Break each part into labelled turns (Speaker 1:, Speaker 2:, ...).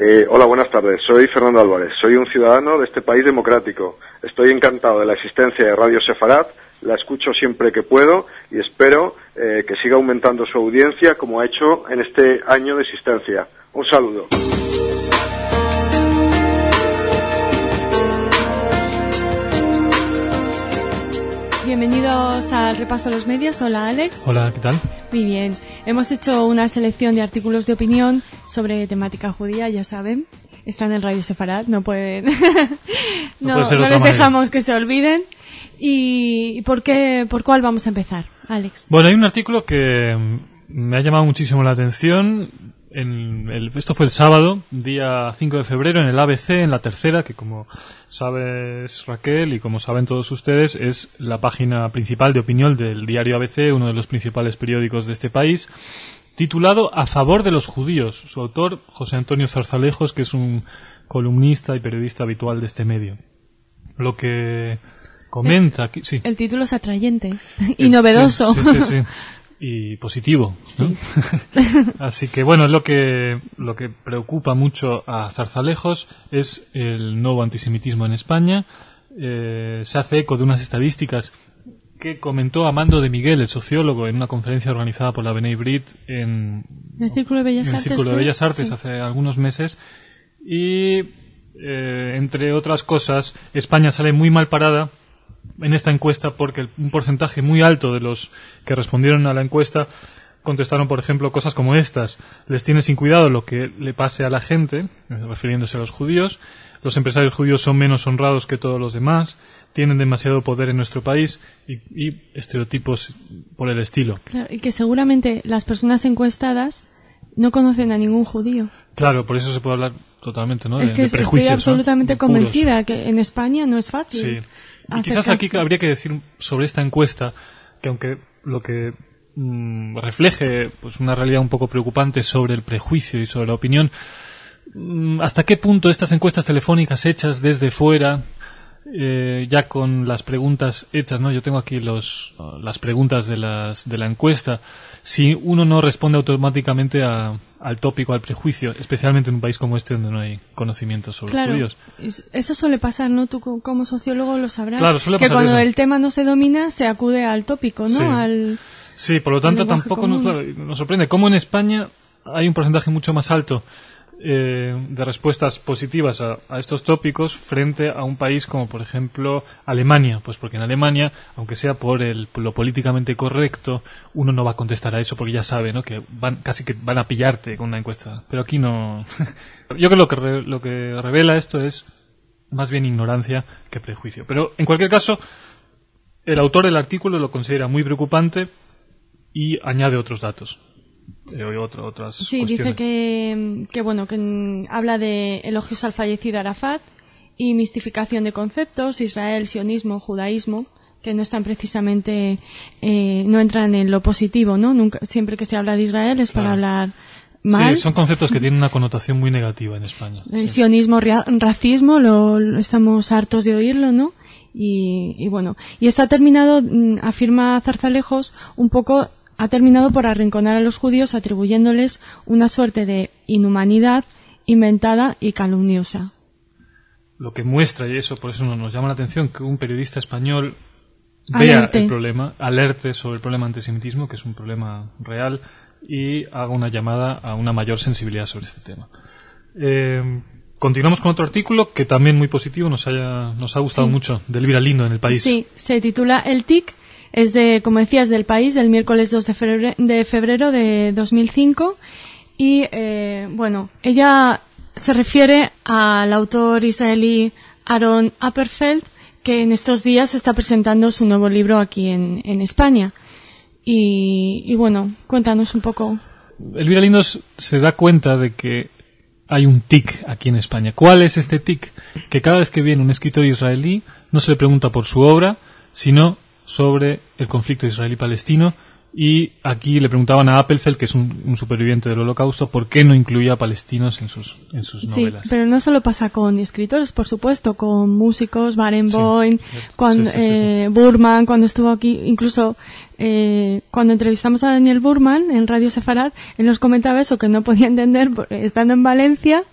Speaker 1: Hola, buenas tardes. Soy Fernando Álvarez. Soy un ciudadano de este país democrático. Estoy encantado de la existencia de Radio Sefarad. La escucho siempre que puedo y espero que siga aumentando su audiencia como ha hecho en este año de existencia. Un saludo.
Speaker 2: Bienvenidos al repaso a los medios. Hola, Alex.
Speaker 3: Hola, ¿qué tal?
Speaker 2: Muy bien. Hemos hecho una selección de artículos de opinión sobre temática judía, ya saben. Están en Radio Sefarad, no pueden... no les dejamos que se olviden. ¿Y por cuál vamos a empezar, Alex?
Speaker 3: Bueno, hay un artículo que me ha llamado muchísimo la atención. Esto fue el sábado, día 5 de febrero, en el ABC, en la tercera, que como sabes, Raquel, y como saben todos ustedes, es la página principal de opinión del diario ABC, uno de los principales periódicos de este país, titulado A favor de los judíos. Su autor, José Antonio Zarzalejos, que es un columnista y periodista habitual de este medio. Lo que comenta aquí... Sí.
Speaker 2: El título es atrayente y novedoso.
Speaker 3: Sí. Y positivo, ¿no? Sí. Así que bueno, lo que preocupa mucho a Zarzalejos es el nuevo antisemitismo en España. Se hace eco de unas estadísticas que comentó Amando de Miguel, el sociólogo, en una conferencia organizada por la B'nai Brit en
Speaker 2: el Círculo de Bellas Artes,
Speaker 3: sí, hace algunos meses. Y entre otras cosas, España sale muy mal parada en esta encuesta porque un porcentaje muy alto de los que respondieron a la encuesta contestaron, por ejemplo, cosas como estas: les tiene sin cuidado lo que le pase a la gente, refiriéndose a los judíos; los empresarios judíos son menos honrados que todos los demás; tienen demasiado poder en nuestro país; y estereotipos por el estilo.
Speaker 2: Claro, y que seguramente las personas encuestadas no conocen a ningún judío.
Speaker 3: Claro, por eso se puede hablar totalmente, ¿no?
Speaker 2: Es que
Speaker 3: de prejuicios,
Speaker 2: estoy absolutamente
Speaker 3: ¿no?
Speaker 2: convencida que en España no es fácil.
Speaker 3: Sí. Y quizás aquí habría que decir sobre esta encuesta que aunque lo que refleje pues una realidad un poco preocupante sobre el prejuicio y sobre la opinión, ¿hasta qué punto estas encuestas telefónicas hechas desde fuera, ya con las preguntas hechas, ¿no? Yo tengo aquí las preguntas de la encuesta. Si uno no responde automáticamente al tópico, al prejuicio, especialmente en un país como este donde no hay conocimiento sobre los judíos.
Speaker 2: Eso suele pasar, ¿no? Tú como sociólogo lo sabrás.
Speaker 3: Claro, suele pasar
Speaker 2: que cuando
Speaker 3: eso.
Speaker 2: El tema no se domina, se acude al tópico, ¿no?
Speaker 3: Sí, sí, por lo tanto tampoco nos sorprende cómo en España hay un porcentaje mucho más alto de respuestas positivas a estos tópicos frente a un país como, por ejemplo, Alemania. Pues porque en Alemania, aunque sea por lo políticamente correcto, uno no va a contestar a eso porque ya sabe, ¿no? Que casi que van a pillarte con una encuesta. Pero aquí no. Yo creo que lo que revela esto es más bien ignorancia que prejuicio. Pero en cualquier caso, el autor del artículo lo considera muy preocupante y añade otros datos. Otras
Speaker 2: sí,
Speaker 3: cuestiones.
Speaker 2: Dice que habla de elogios al fallecido Arafat y mistificación de conceptos, Israel, sionismo, judaísmo, que no están precisamente, no entran en lo positivo, ¿no? Siempre que se habla de Israel es para hablar mal.
Speaker 3: Sí, son conceptos que tienen una connotación muy negativa en España.
Speaker 2: Sionismo, racismo, lo estamos hartos de oírlo, ¿no? Y bueno, y está terminado, afirma Zarzalejos, ha terminado por arrinconar a los judíos atribuyéndoles una suerte de inhumanidad inventada y calumniosa.
Speaker 3: Lo que muestra, y eso por eso nos llama la atención, que un periodista español vea el problema, alerte sobre el problema antisemitismo, que es un problema real, y haga una llamada a una mayor sensibilidad sobre este tema. Continuamos con otro artículo que también muy positivo, nos ha gustado mucho, de Elvira Lindo en El País.
Speaker 2: Sí, se titula El TIC. Es como decías, del País, del miércoles 2 de febrero de 2005. Y, ella se refiere al autor israelí Aaron Apperfeld, que en estos días está presentando su nuevo libro aquí en España. Y bueno, cuéntanos un poco.
Speaker 3: Elvira Lindo se da cuenta de que hay un tic aquí en España. ¿Cuál es este tic? Que cada vez que viene un escritor israelí no se le pregunta por su obra, sino sobre el conflicto israelí-palestino, y aquí le preguntaban a Appelfeld, que es un superviviente del Holocausto, por qué no incluía a palestinos en sus novelas.
Speaker 2: Sí, pero no solo pasa con escritores, por supuesto, con músicos, Barenboim, Burman, cuando estuvo aquí, incluso cuando entrevistamos a Daniel Burman en Radio Sefarad, él nos comentaba eso, que no podía entender, estando en Valencia,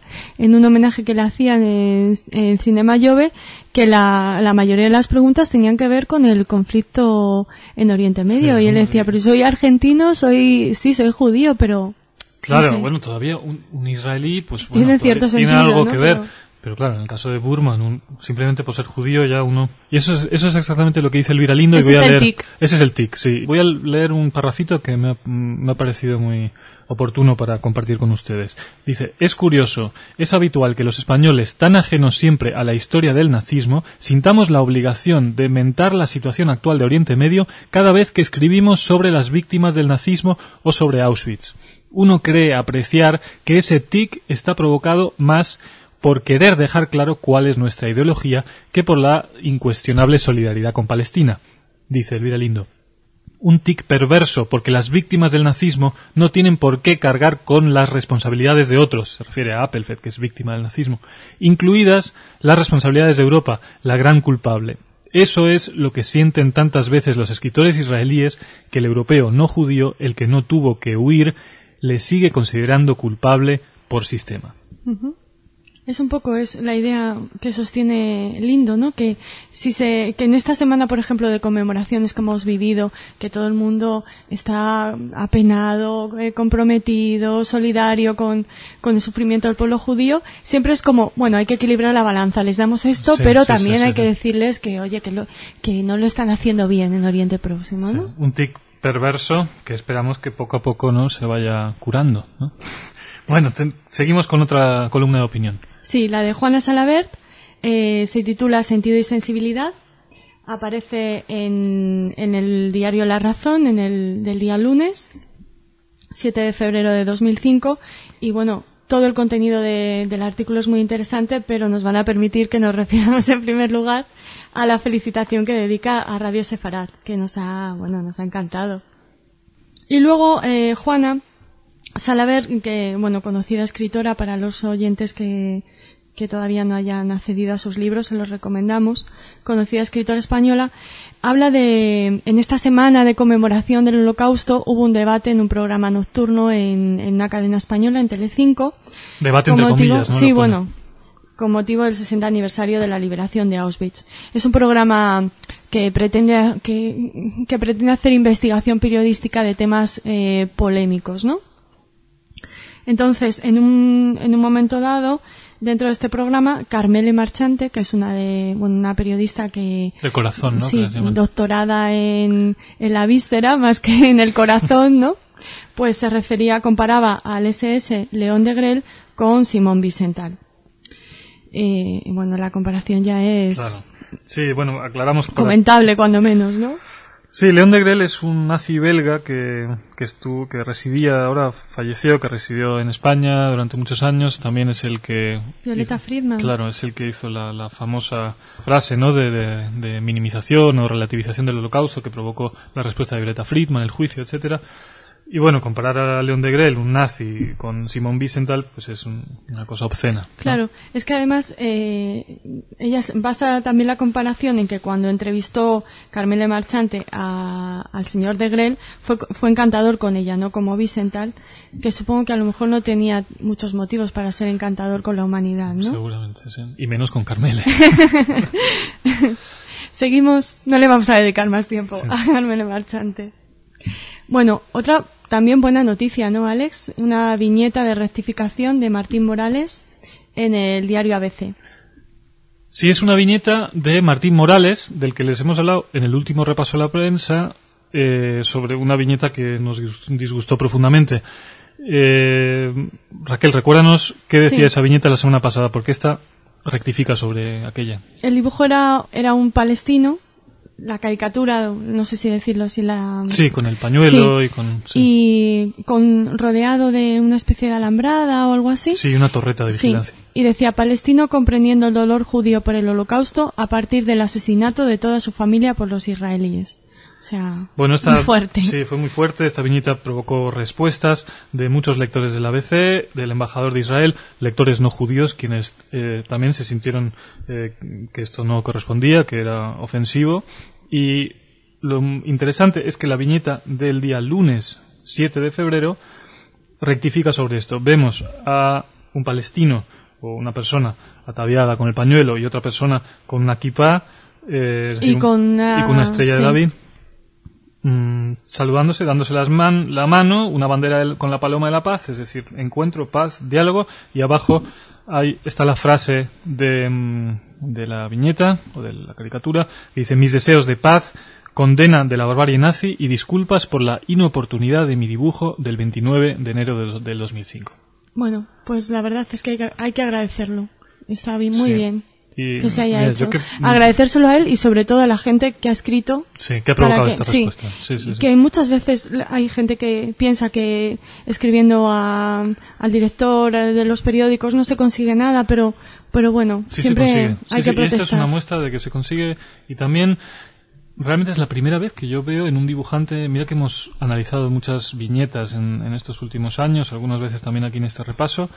Speaker 2: en un homenaje que le hacían en Cinema Jove, que la mayoría de las preguntas tenían que ver con el conflicto en Oriente Medio. Y él decía, pero soy argentino, soy judío, pero...
Speaker 3: Claro,
Speaker 2: no sé.
Speaker 3: bueno, todavía un israelí, pues bueno,
Speaker 2: tiene cierto
Speaker 3: tiene
Speaker 2: sentido,
Speaker 3: algo
Speaker 2: ¿no?
Speaker 3: que ver. Pero claro, en el caso de Burman, simplemente por ser judío ya uno... Y eso es exactamente lo que dice Elvira Lindo.
Speaker 2: Ese
Speaker 3: y voy
Speaker 2: es
Speaker 3: a
Speaker 2: el
Speaker 3: leer.
Speaker 2: tic.
Speaker 3: Ese es el tic, sí. Voy a leer un parrafito que me ha parecido muy oportuno para compartir con ustedes. Dice, es curioso, es habitual que los españoles, tan ajenos siempre a la historia del nazismo, sintamos la obligación de mentar la situación actual de Oriente Medio cada vez que escribimos sobre las víctimas del nazismo o sobre Auschwitz. Uno cree apreciar que ese tic está provocado más por querer dejar claro cuál es nuestra ideología que por la incuestionable solidaridad con Palestina. Dice Elvira Lindo. Un tic perverso porque las víctimas del nazismo no tienen por qué cargar con las responsabilidades de otros, se refiere a Appelfeld, que es víctima del nazismo, incluidas las responsabilidades de Europa, la gran culpable. Eso es lo que sienten tantas veces los escritores israelíes, que el europeo no judío, el que no tuvo que huir, le sigue considerando culpable por sistema.
Speaker 2: Uh-huh. Es un poco la idea que sostiene Lindo, ¿no? Que que en esta semana, por ejemplo, de conmemoraciones que hemos vivido, que todo el mundo está apenado, comprometido, solidario con el sufrimiento del pueblo judío, siempre es como, bueno, hay que equilibrar la balanza, les damos esto, sí, pero también hay que decirles que, oye, que no lo están haciendo bien en Oriente Próximo, ¿no?
Speaker 3: Sí, un tic perverso que esperamos que poco a poco no se vaya curando, ¿no? Bueno, seguimos con otra columna de opinión.
Speaker 2: Sí, la de Juana Salabert, se titula Sentido y sensibilidad. Aparece en el diario La Razón, del día lunes, 7 de febrero de 2005. Y bueno, todo el contenido del artículo es muy interesante, pero nos van a permitir que nos refiramos en primer lugar a la felicitación que dedica a Radio Sefarat, que nos ha encantado. Y luego, Juana Salabert, que, bueno, conocida escritora para los oyentes que todavía no hayan accedido a sus libros, se los recomendamos, conocida escritora española, habla en esta semana de conmemoración del Holocausto, hubo un debate en un programa nocturno en una cadena española, en Telecinco.
Speaker 3: Debate entre comillas, ¿no?
Speaker 2: Sí, bueno, con motivo del 60 aniversario de la liberación de Auschwitz. Es un programa que pretende hacer investigación periodística de temas polémicos, ¿no? Entonces, en un momento dado, dentro de este programa, Carmele Marchante, que es una periodista que...
Speaker 3: De corazón, ¿no?
Speaker 2: Sí, doctorada en la víscera, más que en el corazón, ¿no? Pues comparaba al SS León Degrelle con Simón Wiesenthal. Bueno, la comparación ya es...
Speaker 3: Claro. Sí, bueno, aclaramos...
Speaker 2: Comentable, cuando menos, ¿no?
Speaker 3: Sí, León Degrelle es un nazi belga que residía, ahora falleció, que residió en España durante muchos años. También es el que...
Speaker 2: Violeta Friedman.
Speaker 3: Claro, es el que hizo la famosa frase, ¿no?, de minimización o relativización del Holocausto que provocó la respuesta de Violeta Friedman, el juicio, etcétera. Y bueno, comparar a León Degrelle, un nazi, con Simón Wiesenthal, pues es una cosa obscena, ¿no? Claro,
Speaker 2: es que además ella basa también la comparación en que cuando entrevistó Carmele Marchante al señor Degrelle fue encantador con ella, no como Wiesenthal, que supongo que a lo mejor no tenía muchos motivos para ser encantador con la humanidad, ¿no?
Speaker 3: Seguramente, sí. Y menos con Carmele.
Speaker 2: Seguimos, no le vamos a dedicar más tiempo a Carmele Marchante. Bueno, otra también buena noticia, ¿no, Alex? Una viñeta de rectificación de Martín Morales en el diario ABC.
Speaker 3: Sí, es una viñeta de Martín Morales, del que les hemos hablado en el último repaso a la prensa, sobre una viñeta que nos disgustó profundamente. Raquel, recuérdanos qué decía esa viñeta la semana pasada, porque esta rectifica sobre aquella.
Speaker 2: El dibujo era un palestino. La caricatura, no sé si decirlo,
Speaker 3: Sí, con el pañuelo y con... Sí.
Speaker 2: Y rodeado de una especie de alambrada o algo así.
Speaker 3: Sí, una torreta de vigilancia.
Speaker 2: Sí, y decía, palestino comprendiendo el dolor judío por el Holocausto a partir del asesinato de toda su familia por los israelíes. O sea, muy fuerte.
Speaker 3: Sí, fue muy fuerte. Esta viñeta provocó respuestas de muchos lectores del ABC, del embajador de Israel, lectores no judíos, quienes también se sintieron que esto no correspondía, que era ofensivo. Y lo interesante es que la viñeta del día lunes 7 de febrero rectifica sobre esto. Vemos a un palestino o una persona ataviada con el pañuelo y otra persona con una kipá y con una estrella de David, saludándose, dándose la mano, una bandera con la paloma de la paz, es decir, encuentro, paz, diálogo, y abajo está la frase de la viñeta o de la caricatura que dice: mis deseos de paz, condena de la barbarie nazi y disculpas por la inoportunidad de mi dibujo del 29 de enero del 2005.
Speaker 2: Bueno, pues la verdad es que hay que agradecerlo. Está muy bien que se haya hecho. Agradecérselo a él y sobre todo a la gente que ha escrito.
Speaker 3: Sí, que ha provocado esta respuesta.
Speaker 2: Que muchas veces hay gente que piensa que escribiendo al director de los periódicos no se consigue nada, pero bueno, siempre hay que protestar.
Speaker 3: Esta es una muestra de que se consigue, y también realmente es la primera vez que yo veo en un dibujante. Mira que hemos analizado muchas viñetas en estos últimos años, algunas veces también aquí en este repaso,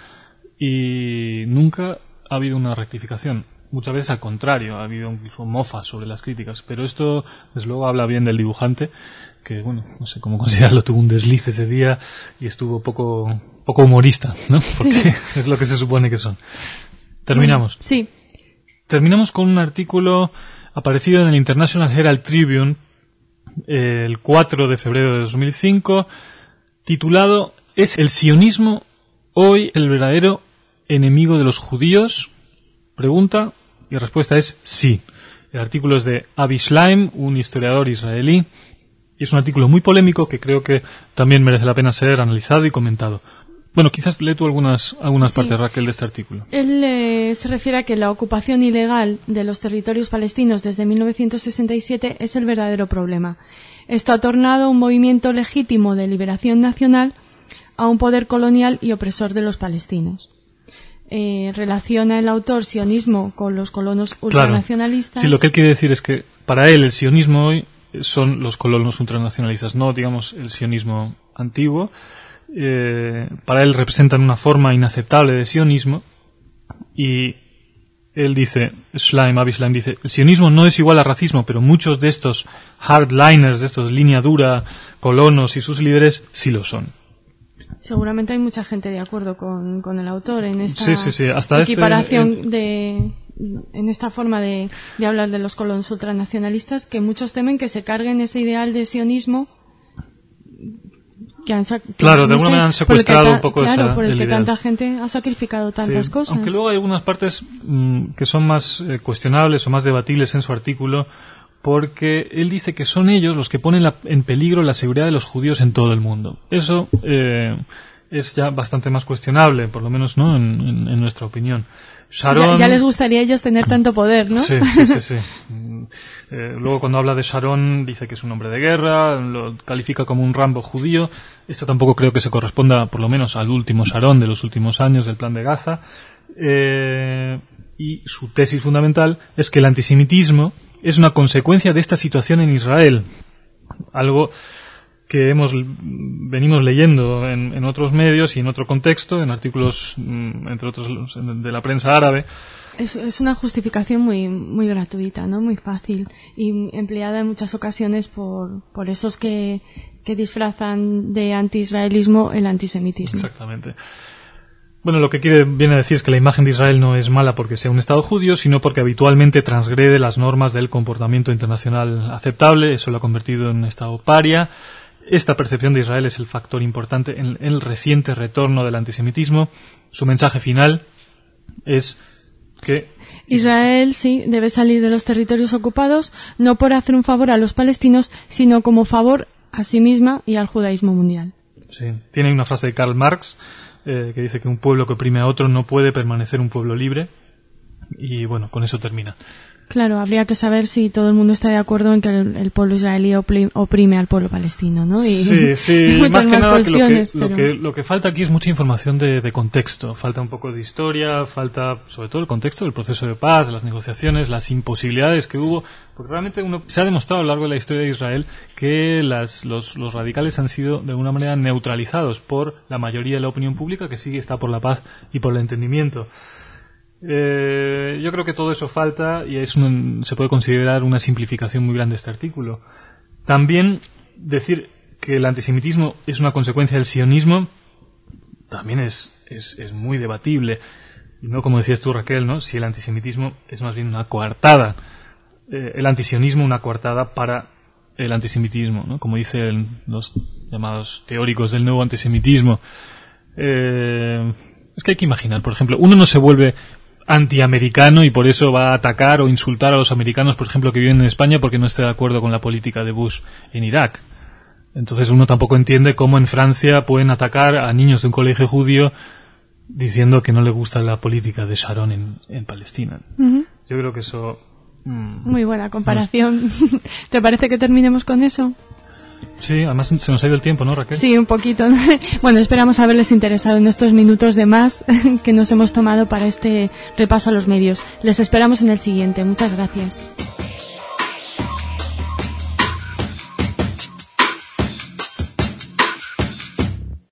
Speaker 3: y nunca ha habido una rectificación. Muchas veces al contrario, ha habido incluso mofas sobre las críticas, pero esto desde luego habla bien del dibujante, que bueno, no sé cómo considerarlo, tuvo un desliz ese día y estuvo poco humorista, ¿no? Porque es lo que se supone que son. Terminamos.
Speaker 2: Sí.
Speaker 3: Terminamos con un artículo aparecido en el International Herald Tribune el 4 de febrero de 2005, titulado ¿Es el sionismo hoy el verdadero enemigo de los judíos? Pregunta, y la respuesta es sí. El artículo es de Avi Shlaim, un historiador israelí, y es un artículo muy polémico que creo que también merece la pena ser analizado y comentado. Bueno, quizás lee tú algunas partes, Raquel, de este artículo.
Speaker 2: Él se refiere a que la ocupación ilegal de los territorios palestinos desde 1967 es el verdadero problema. Esto ha tornado un movimiento legítimo de liberación nacional a un poder colonial y opresor de los palestinos. Relaciona el autor sionismo con los colonos ultranacionalistas.
Speaker 3: Claro. Sí, lo que él quiere decir es que para él el sionismo hoy son los colonos ultranacionalistas, no digamos el sionismo antiguo. Para él representan una forma inaceptable de sionismo, y él dice, Avi Shlaim dice, el sionismo no es igual a racismo, pero muchos de estos hardliners, de estos línea dura, colonos y sus líderes sí lo son.
Speaker 2: Seguramente hay mucha gente de acuerdo con el autor en esta
Speaker 3: Hasta
Speaker 2: equiparación en esta forma de hablar de los colonos ultranacionalistas, que muchos temen que se carguen ese ideal de sionismo que de alguna manera han secuestrado un poco por el que tanta gente ha sacrificado tantas cosas.
Speaker 3: Aunque luego hay algunas partes que son más cuestionables o más debatibles en su artículo, porque él dice que son ellos los que ponen en peligro la seguridad de los judíos en todo el mundo. Eso es ya bastante más cuestionable, por lo menos no en nuestra opinión. Sharon,
Speaker 2: ya les gustaría a ellos tener tanto poder, ¿no?
Speaker 3: Sí. Luego cuando habla de Sharon dice que es un hombre de guerra, lo califica como un Rambo judío. Esto tampoco creo que se corresponda, por lo menos, al último Sharon de los últimos años del Plan de Gaza. Y su tesis fundamental es que el antisemitismo es una consecuencia de esta situación en Israel. Algo que venimos leyendo en otros medios y en otro contexto, en artículos, entre otros, de la prensa árabe.
Speaker 2: Es una justificación muy gratuita, ¿no? Muy fácil y empleada en muchas ocasiones por esos que disfrazan de anti-israelismo el antisemitismo.
Speaker 3: Exactamente. Bueno, lo que viene a decir es que la imagen de Israel no es mala porque sea un Estado judío, sino porque habitualmente transgrede las normas del comportamiento internacional aceptable. Eso lo ha convertido en un Estado paria. Esta percepción de Israel es el factor importante en el reciente retorno del antisemitismo. Su mensaje final es que
Speaker 2: Israel debe salir de los territorios ocupados, no por hacer un favor a los palestinos, sino como favor a sí misma y al judaísmo mundial.
Speaker 3: Sí, tiene una frase de Karl Marx que dice que un pueblo que oprime a otro no puede permanecer un pueblo libre, y bueno, con eso termina.
Speaker 2: Claro, habría que saber si todo el mundo está de acuerdo en que el pueblo israelí oprime al pueblo palestino, ¿no? Y
Speaker 3: más que nada que lo que falta aquí es mucha información de contexto. Falta un poco de historia, falta sobre todo el contexto del proceso de paz, de las negociaciones, las imposibilidades que hubo, porque realmente se ha demostrado a lo largo de la historia de Israel que los radicales han sido de alguna manera neutralizados por la mayoría de la opinión pública, que sí está por la paz y por el entendimiento. Yo creo que todo eso falta y se puede considerar una simplificación muy grande de este artículo. También decir que el antisemitismo es una consecuencia del sionismo también es es muy debatible. Y no, como decías tú, Raquel, ¿no? Si el antisemitismo es más bien una coartada, el antisionismo una coartada para el antisemitismo, ¿no? Como dicen los llamados teóricos del nuevo antisemitismo. Es que hay que imaginar, por ejemplo, uno no se vuelve antiamericano y por eso va a atacar o insultar a los americanos, por ejemplo, que viven en España porque no esté de acuerdo con la política de Bush en Irak. Entonces uno tampoco entiende cómo en Francia pueden atacar a niños de un colegio judío diciendo que no le gusta la política de Sharon en Palestina. Uh-huh. Yo creo que eso...
Speaker 2: Muy buena comparación. ¿Te parece que terminemos con eso?
Speaker 3: Sí, además se nos ha ido el tiempo, ¿no, Raquel?
Speaker 2: Sí, un poquito. Bueno, esperamos haberles interesado en estos minutos de más que nos hemos tomado para este repaso a los medios. Les esperamos en el siguiente. Muchas gracias.